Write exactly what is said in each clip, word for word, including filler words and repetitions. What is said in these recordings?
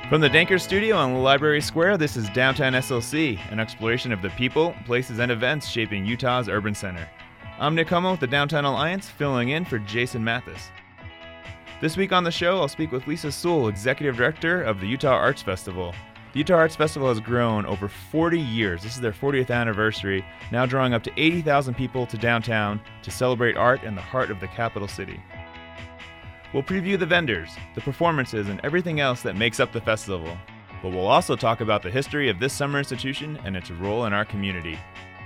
From the Danker Studio on Library Square, this is Downtown S L C, an exploration of the people, places, and events shaping Utah's urban center. I'm Nick Homo with the Downtown Alliance, filling in for Jason Mathis. This week on the show, I'll speak with Lisa Sewell, Executive Director of the Utah Arts Festival. The Utah Arts Festival has grown over forty years. This is their fortieth anniversary, now drawing up to eighty thousand people to downtown to celebrate art in the heart of the capital city. We'll preview the vendors, the performances, and everything else that makes up the festival. But we'll also talk about the history of this summer institution and its role in our community.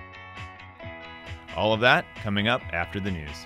All of that coming up after the news.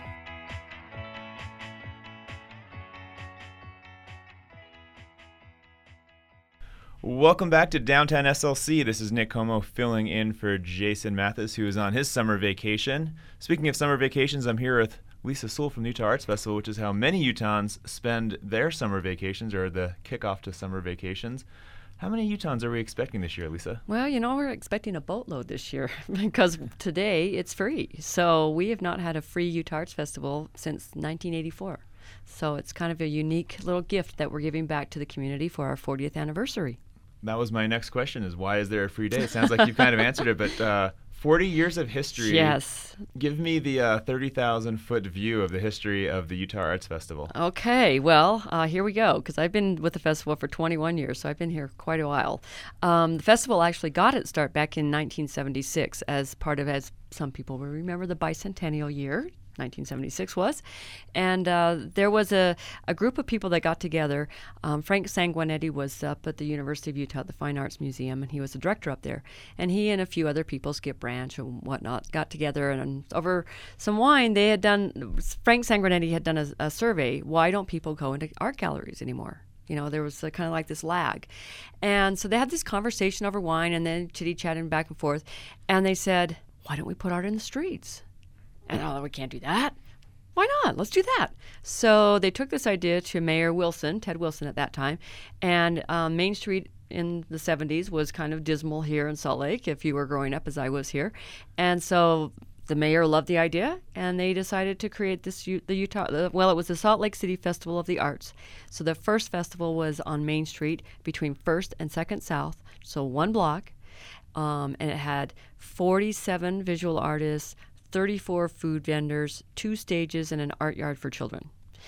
Welcome back to Downtown S L C. This is Nick Homo filling in for Jason Mathis, who is on his summer vacation. Speaking of summer vacations, I'm here with Lisa Sewell from the Utah Arts Festival, which is how many Utahns spend their summer vacations, or the kickoff to summer vacations. How many Utahns are we expecting this year, Lisa? Well, you know, we're expecting a boatload this year because today it's free. So we have not had a free Utah Arts Festival since nineteen eighty-four. So it's kind of a unique little gift that we're giving back to the community for our fortieth anniversary. That was my next question, is why is there a free day? It sounds like you've kind of answered it, but uh, forty years of history. Yes. Give me the uh, thirty thousand foot view of the history of the Utah Arts Festival. Okay, well, uh, here we go, because I've been with the festival for twenty-one years, so I've been here quite a while. Um, the festival actually got its start back in nineteen seventy-six as part of, as some people will remember, the bicentennial year. nineteen seventy-six was, and uh, there was a, a group of people that got together. Um, Frank Sanguinetti was up at the University of Utah at the Fine Arts Museum, and he was the director up there. And he and a few other people, Skip Branch and whatnot, got together, and, and over some wine, they had done, Frank Sanguinetti had done a, a survey, why don't people go into art galleries anymore? You know, there was kind of like this lag. And so they had this conversation over wine, and then chitty-chatting back and forth, and they said, why don't we put art in the streets? And oh, we can't do that. Why not? Let's do that. So they took this idea to Mayor Wilson, Ted Wilson at that time, and um, Main Street in the seventies was kind of dismal here in Salt Lake if you were growing up as I was here. And so the mayor loved the idea, and they decided to create this, the Utah, uh, well, it was the Salt Lake City Festival of the Arts. So the first festival was on Main Street between first and second South, so one block, um, and it had forty-seven visual artists, thirty-four food vendors, two stages, and an art yard for children.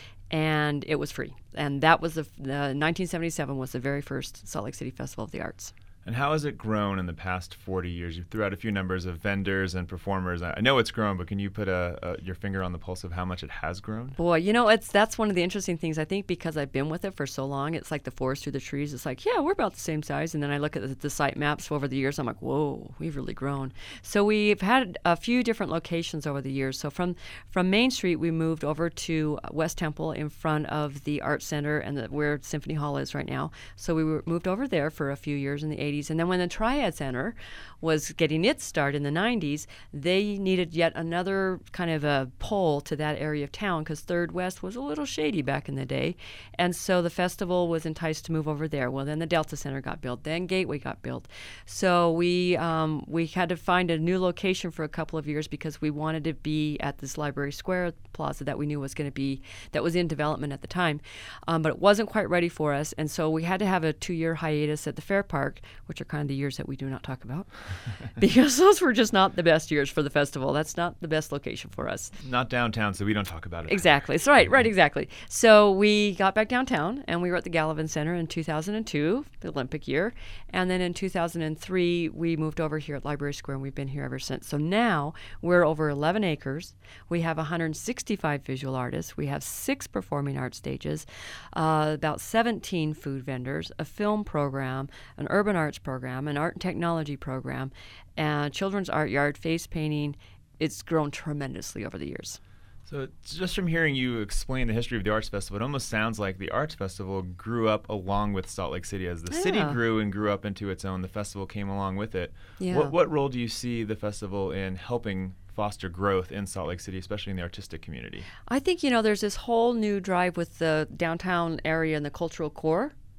And it was free. And that was the, the nineteen seventy-seven was the very first Salt Lake City Festival of the Arts. And how has it grown in the past forty years? You threw out a few numbers of vendors and performers. I know it's grown, but can you put a, a, your finger on the pulse of how much it has grown? Boy, you know, it's that's one of the interesting things. I think because I've been with it for so long, it's like the forest through the trees. It's like, yeah, we're about the same size. And then I look at the, the site maps over the years. I'm like, whoa, we've really grown. So we've had a few different locations over the years. So from, from Main Street, we moved over to West Temple in front of the Art Center and the, where Symphony Hall is right now. So we were moved over there for a few years in the eighties. And then when the Triad Center was getting its start in the nineties, they needed yet another kind of a pull to that area of town because Third West was a little shady back in the day. And so the festival was enticed to move over there. Well, then the Delta Center got built. Then Gateway got built. So we um, we had to find a new location for a couple of years because we wanted to be at this Library Square plaza that we knew was going to be, that was in development at the time. Um, but it wasn't quite ready for us. And so we had to have a two-year hiatus at the Fair Park, which are kind of the years that we do not talk about because those were just not the best years for the festival. That's not the best location for us. Not downtown, so we don't talk about it. Exactly. It's right, right, exactly. So we got back downtown, and we were at the Gallivan Center in two thousand two, the Olympic year. And then in two thousand three, we moved over here at Library Square, and we've been here ever since. So now we're over eleven acres. We have one hundred sixty-five visual artists. We have six performing art stages, uh, about seventeen food vendors, a film program, an urban arts program, an art and technology program, and children's art yard, face painting. It's grown tremendously over the years. So just from hearing you explain the history of the Arts Festival, it almost sounds like the Arts Festival grew up along with Salt Lake City. As the yeah. city grew and grew up into its own, the festival came along with it. Yeah. What, what role do you see the festival in helping foster growth in Salt Lake City, especially in the artistic community? I think, you know, there's this whole new drive with the downtown area and the cultural core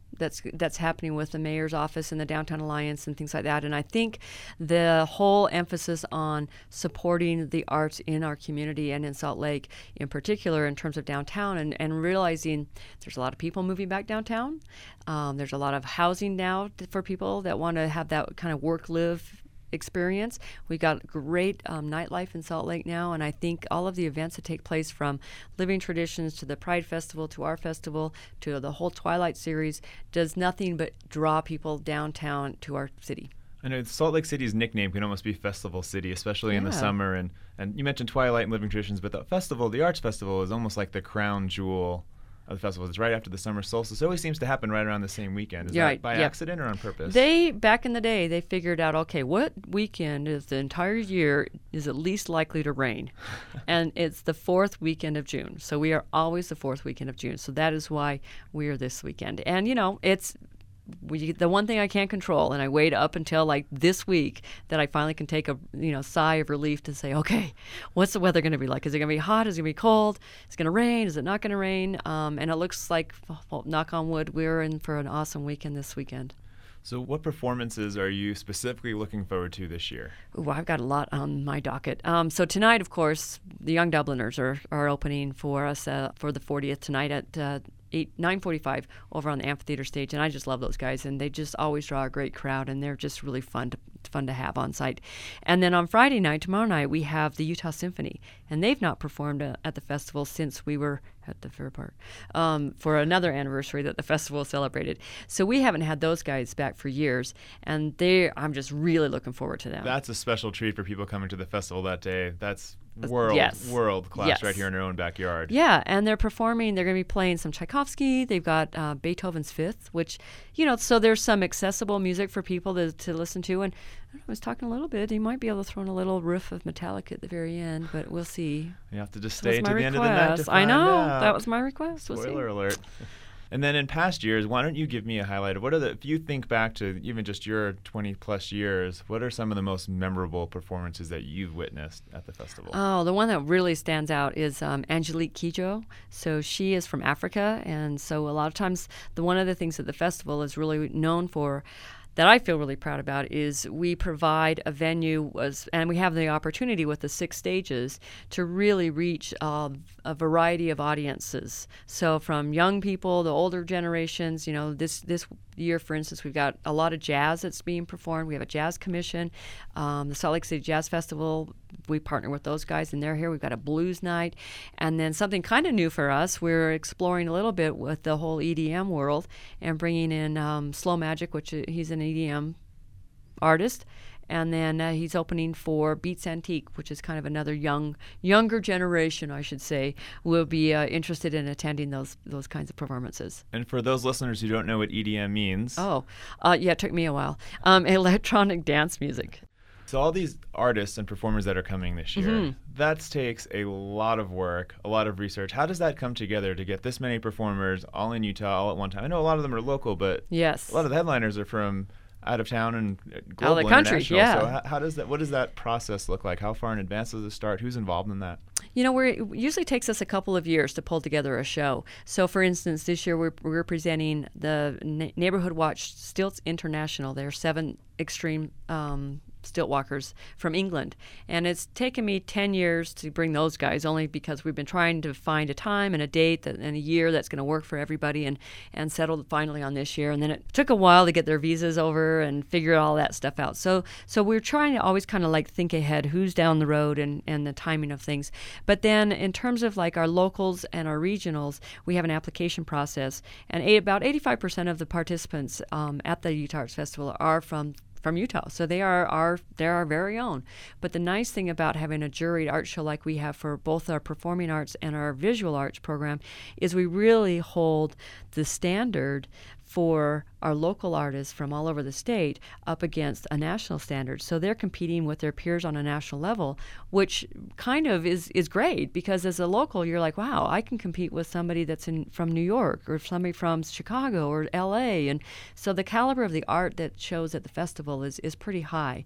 that's that's happening with the mayor's office and the Downtown Alliance and things like that. And I think the whole emphasis on supporting the arts in our community and in Salt Lake in particular in terms of downtown, and, and realizing there's a lot of people moving back downtown. Um, there's a lot of housing now for people that want to have that kind of work-live experience. We got great um, nightlife in Salt Lake now, and I think all of the events that take place, from Living Traditions to the Pride Festival to our festival to the whole Twilight series, does nothing but draw people downtown to our city. I know Salt Lake City's nickname can almost be Festival City, especially yeah. in the summer. And, and you mentioned Twilight and Living Traditions, but the festival, the Arts Festival, is almost like the crown jewel of the festival. It's right after the summer solstice. It always seems to happen right around the same weekend. Is You're that right. by Yep. accident or on purpose? They, back in the day, they figured out, okay, what weekend is the entire year is at least likely to rain? And it's the fourth weekend of June. So we are always the fourth weekend of June. So that is why we are this weekend. And, you know, it's we, the one thing I can't control, and I wait up until like this week that I finally can take a you know sigh of relief to say, okay, what's the weather going to be like? Is it going to be hot? Is it going to be cold? Is it going to rain? Is it not going to rain? Um, and it looks like, well, knock on wood, we're in for an awesome weekend this weekend. So what performances are you specifically looking forward to this year? Ooh, I've got a lot on my docket. Um, so tonight, of course, the Young Dubliners are, are opening for us uh, for the fortieth tonight at uh, eight nine forty-five over on the amphitheater stage, and I just love those guys, and they just always draw a great crowd, and they're just really fun to fun to have on site. And then on Friday night, tomorrow night, we have the Utah Symphony, and they've not performed uh, at the festival since we were at the Fair Park um, for another anniversary that the festival celebrated. So we haven't had those guys back for years, and they I'm just really looking forward to them. That's a special treat for people coming to the festival that day. That's world yes. world class yes. right here in our own backyard. Yeah, and they're performing. They're going to be playing some Tchaikovsky. They've got uh, Beethoven's Fifth, which, you know, so there's some accessible music for people to, to listen to. And I was talking a little bit. He might be able to throw in a little riff of Metallica at the very end, but we'll see. You have to just That was stay my to the end of the request. night to I find know. out. That was my request. We'll see. Spoiler alert. And then in past years, why don't you give me a highlight of what are the, if you think back to even just your twenty plus years, what are some of the most memorable performances that you've witnessed at the festival? Oh, the one that really stands out is um, Angelique Kidjo. So she is from Africa, and so a lot of times, the one of the things that the festival is really known for, that I feel really proud about, is we provide a venue, was, and we have the opportunity with the six stages to really reach um, a variety of audiences. So from young people, the older generations, you know, this this year, for instance, we've got a lot of jazz that's being performed. We have a jazz commission. Um, the Salt Lake City Jazz Festival, we partner with those guys, and they're here. We've got a blues night. And then something kind of new for us, we're exploring a little bit with the whole E D M world and bringing in um, Slow Magic, which uh, he's an E D M artist. And then uh, he's opening for Beats Antique, which is kind of another young, younger generation, I should say, will be uh, interested in attending those those kinds of performances. And for those listeners who don't know what E D M means. Oh, uh, yeah, it took me a while. Um, electronic dance music. So all these artists and performers that are coming this year, Mm-hmm. that takes a lot of work, a lot of research. How does that come together to get this many performers all in Utah all at one time? I know a lot of them are local, but Yes. a lot of the headliners are from out of town and global, Out of the country, international. yeah. So how, how does that? What does that process look like? How far in advance does it start? Who's involved in that? You know, we're, it usually takes us a couple of years to pull together a show. So, for instance, this year we're, we're presenting the Na- Neighborhood Watch Stilts International. There are seven extreme um, stilt walkers from England. And it's taken me ten years to bring those guys, only because we've been trying to find a time and a date that, and a year that's going to work for everybody, and, and settled finally on this year. And then it took a while to get their visas over and figure all that stuff out. So so we're trying to always kind of like think ahead, who's down the road and, and the timing of things. But then in terms of like our locals and our regionals, we have an application process. And eight, about eighty-five percent of the participants um, at the Utah Arts Festival are from from Utah. So they are our they're our very own. But the nice thing about having a juried art show like we have for both our performing arts and our visual arts program is we really hold the standard for our local artists from all over the state up against a national standard. So they're competing with their peers on a national level, which kind of is, is great, because as a local, you're like, wow, I can compete with somebody that's in from New York or somebody from Chicago or L A. And so the caliber of the art that shows at the festival is, is pretty high.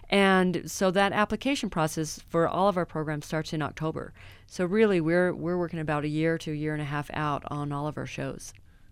And so that application process for all of our programs starts in October. So really, we're we're working about a year to a year and a half out on all of our shows.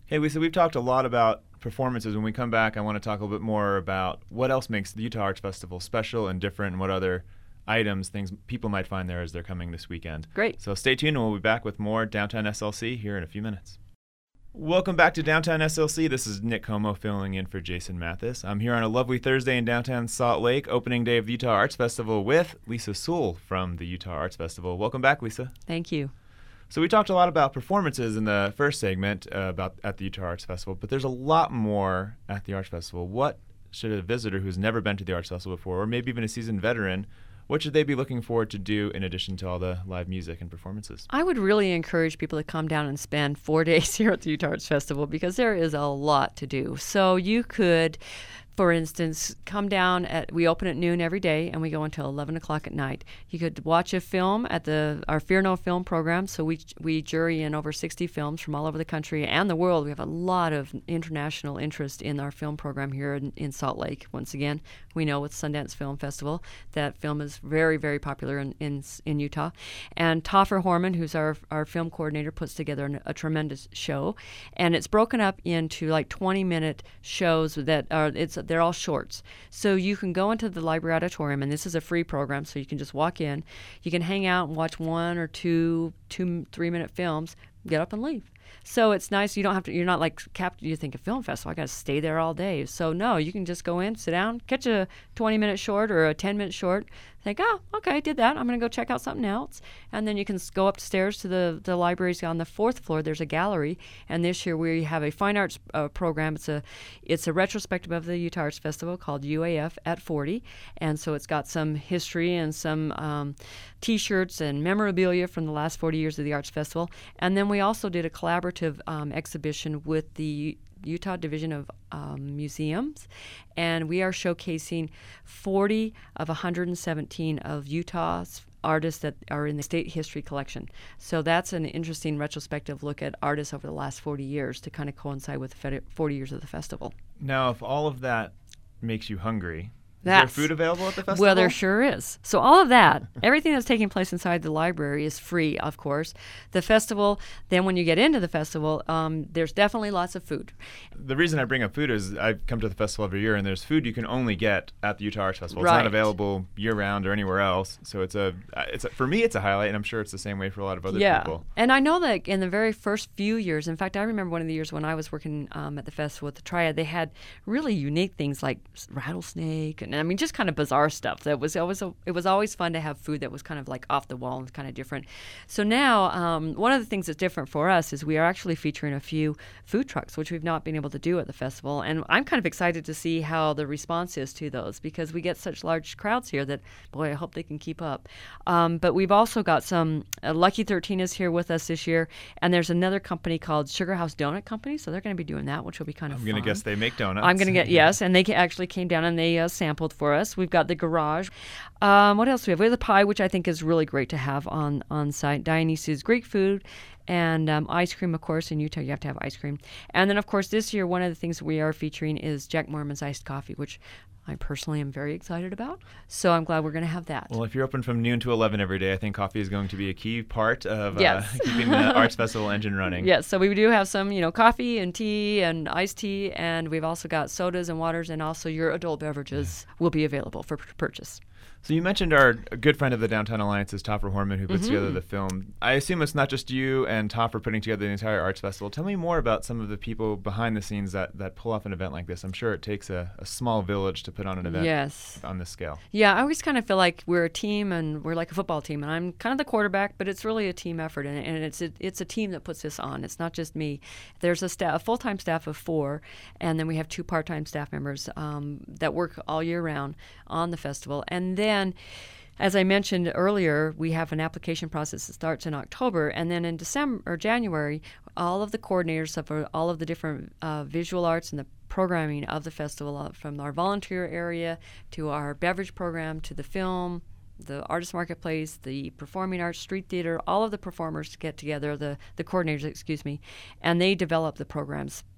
Hey, Lisa, we've talked a lot about performances. When we come back, I want to talk a little bit more about what else makes the Utah Arts Festival special and different, and what other items, things people might find there as they're coming this weekend. Great. So stay tuned, and we'll be back with more Downtown S L C here in a few minutes. Welcome back to Downtown S L C. This is Nick Como filling in for Jason Mathis. I'm here on a lovely Thursday in downtown Salt Lake, opening day of the Utah Arts Festival with Lisa Sewell from the Utah Arts Festival. Welcome back, Lisa. Thank you. So we talked a lot about performances in the first segment uh, about at the Utah Arts Festival, but there's a lot more at the Arts Festival. What should a visitor who's never been to the Arts Festival before, or maybe even a seasoned veteran, what should they be looking forward to do in addition to all the live music and performances? I would really encourage people to come down and spend four days here at the Utah Arts Festival because there is a lot to do. So you could, for instance, come down at, we open at noon every day and we go until eleven o'clock at night. You could watch a film at the our Fear No Film program. So we we jury in over sixty films from all over the country and the world. We have a lot of international interest in our film program here in, in Salt Lake. Once again, we know with Sundance Film Festival that film is very, very popular in, in, in Utah. And Toffer Horman, who's our, our film coordinator, puts together an, a tremendous show. And it's broken up into like twenty-minute shows that are, it's they're all shorts. So you can go into the library auditorium, and this is a free program, so you can just walk in. You can hang out and watch one or two, two, three-minute films, get up and leave. So it's nice. You don't have to, you're not like capped. You think a film festival, I got to stay there all day. So no, you can just go in, sit down, catch a twenty minute short or a ten minute short, think, oh, okay, I did that. I'm going to go check out something else. And then you can go upstairs to the, the libraries on the fourth floor. There's a gallery. And this year we have a fine arts uh, program. It's a, it's a retrospective of the Utah Arts Festival called U A F at forty. And so it's got some history and some um, T-shirts and memorabilia from the last forty years of the Arts Festival. And then we also did a collaborative um, exhibition with the Utah Division of um, Museums, and we are showcasing forty of one hundred seventeen of Utah's artists that are in the state history collection. So that's an interesting retrospective look at artists over the last forty years to kind of coincide with the forty years of the festival. Now, if all of that makes you hungry, That's, is there food available at the festival? Well, there sure is. So all of that, everything that's taking place inside the library is free, of course. The festival, then when you get into the festival, um, there's definitely lots of food. The reason I bring up food is I come to the festival every year, and there's food you can only get at the Utah Arts Festival. It's Right. not available year-round or anywhere else. So it's a, it's a, for me, it's a highlight, and I'm sure it's the same way for a lot of other yeah. people. And I know that in the very first few years, in fact, I remember one of the years when I was working um, at the festival with the Triad, they had really unique things like rattlesnake, and I mean, just kind of bizarre stuff. That was always a, it was always fun to have food that was kind of like off the wall and kind of different. So now, um, one of the things that's different for us is we are actually featuring a few food trucks, which we've not been able to do at the festival. And I'm kind of excited to see how the response is to those because we get such large crowds here that, boy, I hope they can keep up. Um, but we've also got some, uh, Lucky thirteen is here with us this year, and there's another company called Sugar House Donut Company, so they're going to be doing that, which will be kind of I'm fun. going to guess they make donuts. I'm going to get, yes, and they ca- actually came down and they uh, sampled for us. We've got the garage. Um, what else do we have? We have the pie, which I think is really great to have on, on site. Dionysus Greek food and um, ice cream, of course. In Utah, you have to have ice cream. And then, of course, this year, one of the things we are featuring is Jack Mormon's iced coffee, which I personally am very excited about. So I'm glad we're going to have that. Well, if you're open from noon to eleven every day, I think coffee is going to be a key part of Yes. uh, keeping the Arts Festival engine running. Yes, so we do have some, you know, coffee and tea and iced tea, and we've also got sodas and waters, and also your adult beverages will be available for p- purchase. So you mentioned our good friend of the Downtown Alliance is Toffer Horman, who puts Mm-hmm. together the film. I assume it's not just you and Toffer putting together the entire Arts Festival. Tell me more about some of the people behind the scenes that, that pull off an event like this. I'm sure it takes a, a small village to put on an event Yes. on this scale. Yeah, I always kind of feel like we're a team and we're like a football team, and I'm kind of the quarterback, but it's really a team effort, and, and it's a, it's a team that puts this on. It's not just me. There's a, staff, a full-time staff of four, and then we have two part-time staff members um, that work all year round on the festival. And then, as I mentioned earlier, we have an application process that starts in October, and then in December or January, all of the coordinators of all of the different uh, visual arts and the programming of the festival, uh, from our volunteer area to our beverage program to the film, the artist marketplace, the performing arts, street theater, all of the performers get together, the, the coordinators, excuse me, and they develop the programs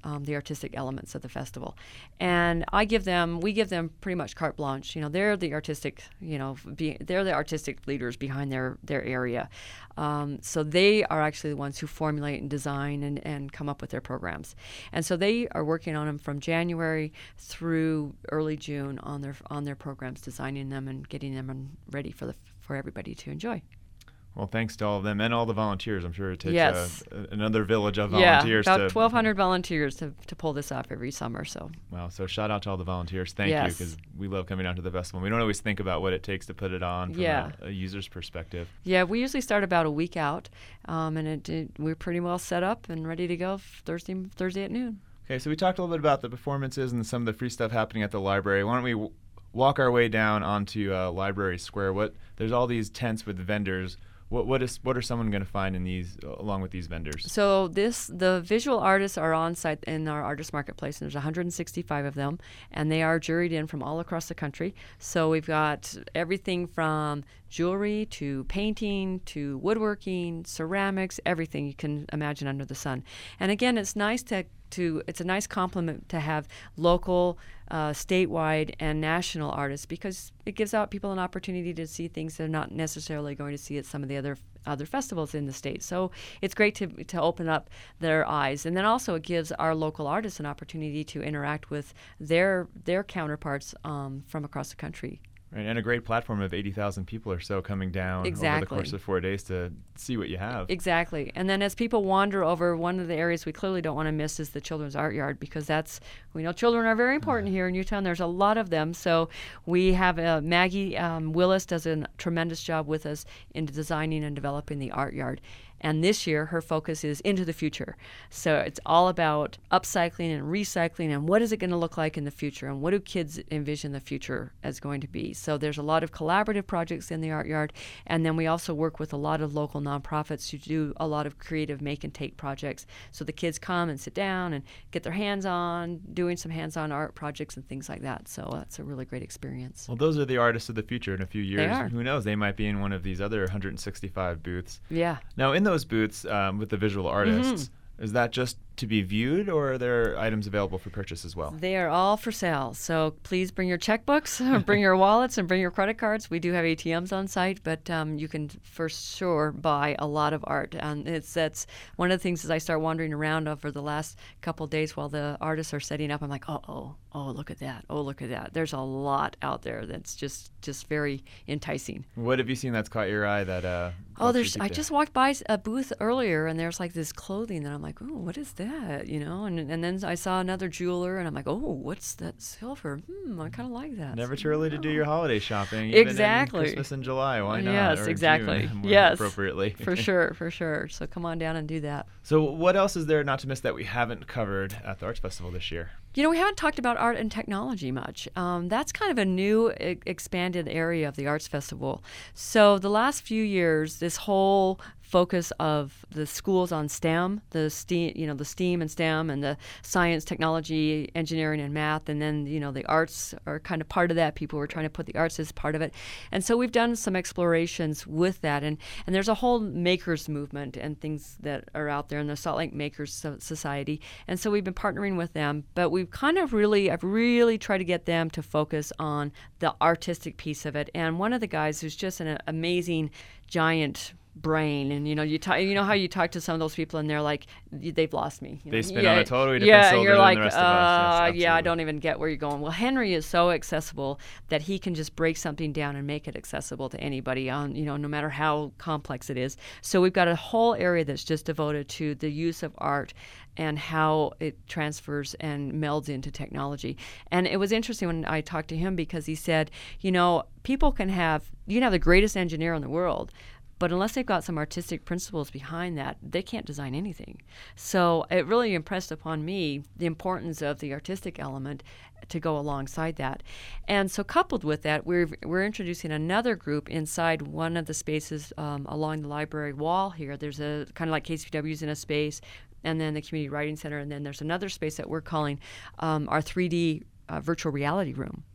um, the artistic elements of the festival. And I give them, we give them pretty much carte blanche. You know, they're the artistic, you know, be, they're the artistic leaders behind their, their area. Um, so they are actually the ones who formulate and design and, and come up with their programs. And so they are working on them from January through early June on their on their programs, designing them and getting them ready for the for everybody to enjoy. Well, thanks to all of them and all the volunteers. I'm sure it takes yes. a, another village of volunteers. Yeah, about to, twelve hundred volunteers to, to pull this off every summer. So. Wow, so shout out to all the volunteers. Thank yes. you, because we love coming down to the festival. We don't always think about what it takes to put it on from yeah. a, a user's perspective. Yeah, we usually start about a week out, um, and it, it, we're pretty well set up and ready to go Thursday Thursday at noon. Okay, so we talked a little bit about the performances and some of the free stuff happening at the library. Why don't we w- walk our way down onto uh, Library Square? What there's all these tents with vendors. What what is what are someone going to find in these uh, along with these vendors? So this the visual artists are on site in our artist marketplace, and there's one hundred sixty-five of them, and they are juried in from all across the country. So we've got everything from jewelry to painting to woodworking, ceramics, everything you can imagine under the sun. And again, it's nice to to it's a nice compliment to have local, uh, statewide, and national artists, because it gives out people an opportunity to see things they're not necessarily going to see at some of the other other festivals in the state. So it's great to to open up their eyes, and then also it gives our local artists an opportunity to interact with their their counterparts um, from across the country. Right, and a great platform of eighty thousand people or so coming down exactly. over the course of four days to see what you have. Exactly. And then as people wander over, one of the areas we clearly don't want to miss is the Children's Art Yard, because that's, we know children are very important here in Utah, and there's a lot of them. So we have uh, Maggie um, Willis does a tremendous job with us in designing and developing the Art Yard. And this year, her focus is into the future. So it's all about upcycling and recycling, and what is it going to look like in the future, and what do kids envision the future as going to be. So there's a lot of collaborative projects in the Art Yard, and then we also work with a lot of local nonprofits who do a lot of creative make and take projects. So the kids come and sit down and get their hands on doing some hands-on art projects and things like that. So that's a really great experience. Well, those are the artists of the future in a few years. They are. Who knows? They might be in one of these other one hundred sixty-five booths. Yeah. Now, in those booths um, with the visual artists, mm-hmm. is that just to be viewed, or are there items available for purchase as well? They are all for sale. So please bring your checkbooks, bring your wallets, and bring your credit cards. We do have A T Ms on site, but um, you can for sure buy a lot of art. And it's that's one of the things as I start wandering around over the last couple of days while the artists are setting up, I'm like, oh, oh, oh, look at that. Oh, look at that. There's a lot out there that's just, just very enticing. What have you seen that's caught your eye that uh, Oh, there's. I just walked by a booth earlier, and there's like this clothing that I'm like, oh, what is that? You know, and and then I saw another jeweler, and I'm like, oh, what's that silver? Hmm, I kind of like that. Never too so, early to do your holiday shopping. Even exactly. In Christmas in July, why not? Yes, or exactly. June, more yes, appropriately. for sure, for sure. So come on down and do that. So what else is there not to miss that we haven't covered at the Arts Festival this year? You know, we haven't talked about art and technology much. Um, that's kind of a new, e- expanded area of the Arts Festival. So the last few years, this whole focus of the schools on STEM, the STEAM, you know, the STEAM and STEM, and the science, technology, engineering, and math, and then you know the arts are kind of part of that. People were trying to put the arts as part of it, and so we've done some explorations with that, and and there's a whole makers movement and things that are out there in the Salt Lake Makers So- Society, and so we've been partnering with them, but we've kind of really, I've really tried to get them to focus on the artistic piece of it, and one of the guys who's just an amazing giant brain, and you know you talk, you know how you talk to some of those people and they're like, they've lost me. You they know? spin yeah, on a totally different yeah, cylinder and you're than like, the rest uh, of us. Yes, yeah, I absolutely. don't even get where you're going. Well, Henry is so accessible that he can just break something down and make it accessible to anybody on, you know, no matter how complex it is. So we've got a whole area that's just devoted to the use of art and how it transfers and melds into technology. And it was interesting when I talked to him because he said, you know, people can have, you can have the greatest engineer in the world, but unless they've got some artistic principles behind that, they can't design anything. So it really impressed upon me the importance of the artistic element to go alongside that. And so coupled with that, we're we're introducing another group inside one of the spaces um, along the library wall here. There's a kind of like K C P W's in a space, and then the Community Writing Center, and then there's another space that we're calling um, our three D uh, virtual reality room.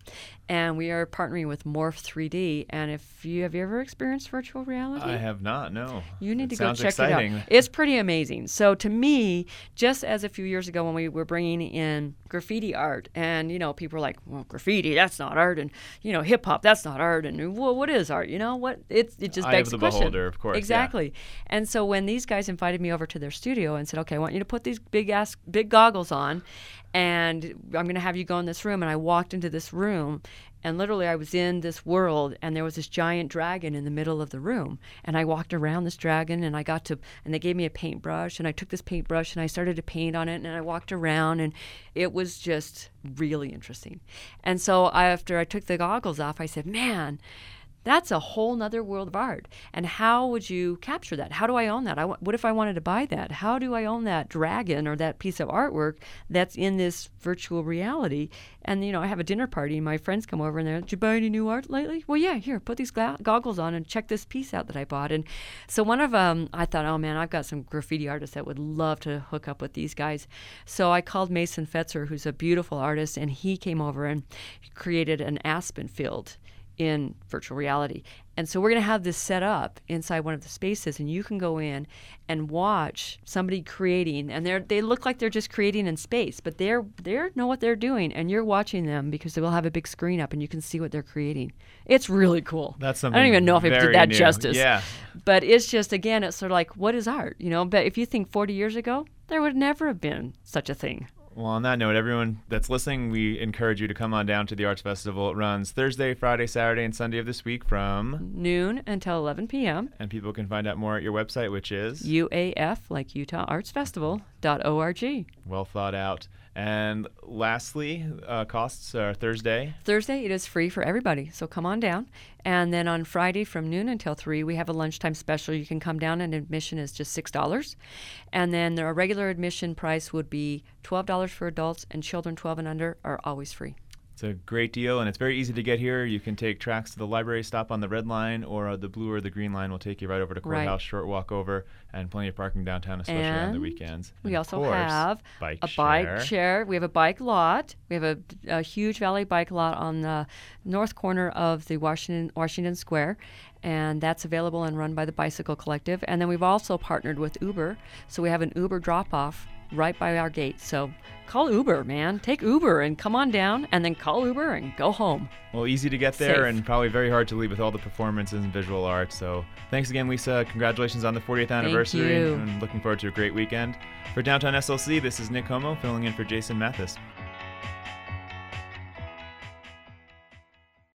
And we are partnering with Morph three D. And if you have you ever experienced virtual reality? I have not, no. You need It to go sounds check exciting. it out. It's pretty amazing. So to me, just as a few years ago when we were bringing in graffiti art, and, you know, people were like, well, graffiti, that's not art, and, you know, hip-hop, that's not art, and, well, what is art? You know, what? It's, it just Eye begs of the the question. beholder, of course, yeah. Exactly. And so when these guys invited me over to their studio and said, okay, I want you to put these big-ass, big goggles on, and I'm going to have you go in this room, and I walked into this room, and literally I was in this world, and there was this giant dragon in the middle of the room. And I walked around this dragon, and I got to, and they gave me a paintbrush, and I took this paintbrush, and I started to paint on it, and I walked around, and it was just really interesting. And so I, after I took the goggles off, I said, man, that's a whole nother world of art. And how would you capture that? How do I own that? I w- what if I wanted to buy that? How do I own that dragon or that piece of artwork that's in this virtual reality? And, you know, I have a dinner party, and my friends come over, and they're, did you buy any new art lately? Well, yeah, here, put these gla- goggles on and check this piece out that I bought. And so one of them, I thought, oh, man, I've got some graffiti artists that would love to hook up with these guys. So I called Mason Fetzer, who's a beautiful artist, and he came over and created an aspen field in virtual reality. And so we're going to have this set up inside one of the spaces, and you can go in and watch somebody creating, and they they look like they're just creating in space, but they're they know what they're doing, and you're watching them because they will have a big screen up, and you can see what they're creating. It's really cool. That's something I don't even know if I very did that new. justice. Yeah. But it's just, again, it's sort of like, what is art? You know, but if you think forty years ago, there would never have been such a thing. Well, on that note, everyone that's listening, we encourage you to come on down to the Arts Festival. It runs Thursday, Friday, Saturday, and Sunday of this week from noon until eleven p.m. And people can find out more at your website, which is U A F, like Utah Arts Festival, dot org. Well thought out. And lastly, uh, costs are Thursday. Thursday, it is free for everybody, so come on down. And then on Friday from noon until three, we have a lunchtime special. You can come down, and admission is just six dollars. And then our regular admission price would be twelve dollars for adults, and children twelve and under are always free. It's a great deal, and it's very easy to get here. You can take tracks to the library, stop on the red line, or uh, the blue or the green line will take you right over to Courthouse, Right. short walk over, and plenty of parking downtown, especially on the And weekends. We And of also course, have bike a share. bike share. We have a bike lot. We have a, a huge valet bike lot on the north corner of the Washington Washington Square, and that's available and run by the Bicycle Collective. And then we've also partnered with Uber, so we have an Uber drop-off right by our gate. So call Uber, man. Take Uber and come on down, and then call Uber and go home. Well, easy to get there, Safe. and probably very hard to leave with all the performances and visual art. So thanks again, Lisa. Congratulations on the fortieth anniversary. you. And looking forward to a great weekend. For Downtown S L C, this is Nick Como filling in for Jason Mathis.